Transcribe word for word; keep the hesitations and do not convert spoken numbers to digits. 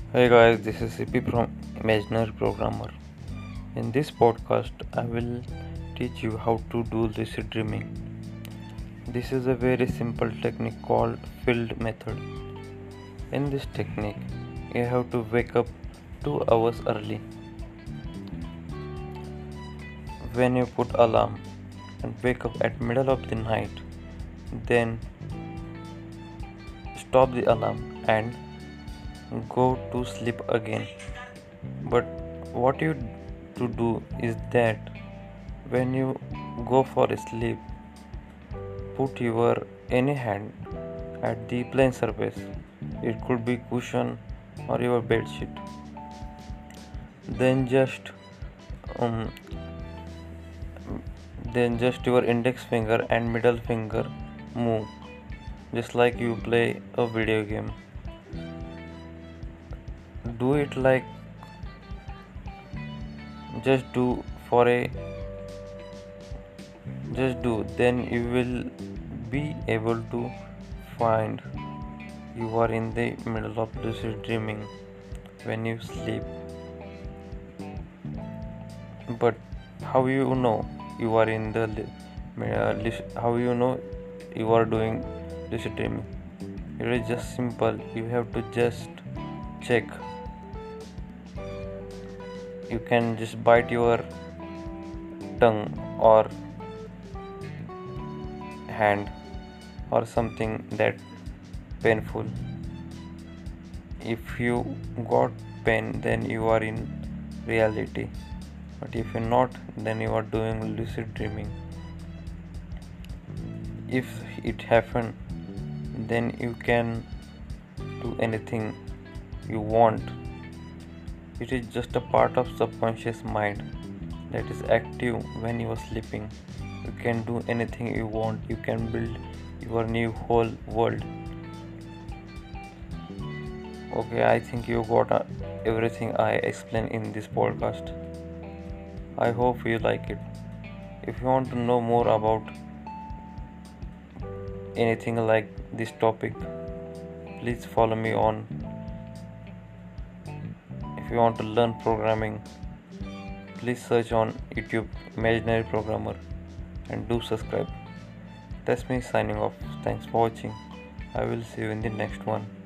Hey guys, this is C P from Imaginary Programmer. In this podcast, I will teach you how to do lucid dreaming. This is a very simple technique called field method. In this technique, you have to wake up two hours early. When you put alarm and wake up at middle of the night, then stop the alarm and go to sleep again. But what you to do is that when you go for sleep, put your any hand at the plane surface. It could be cushion or your bed sheet. Then just um, then just your index finger and middle finger move, just like you play a video game. Do it like just do for a just do then you will be able to find you are in the middle of lucid dreaming when you sleep. But how you know you are in the uh, how you know you are doing lucid dreaming? It is just simple. You have to just check. You can just bite your tongue or hand or something that painful. If you got pain, then you are in reality. But if you're not, then you are doing lucid dreaming. If it happened, then you can do anything you want. It is just a part of subconscious mind that is active when you are sleeping. You can do anything you want. You can build your new whole world. Okay, I think you got uh, everything I explained in this podcast. I hope you like it. If you want to know more about anything like this topic, please follow me on. If you want to learn programming, please search on YouTube Imaginary Programmer and do subscribe. That's me signing off. Thanks for watching. I will see you in the next one.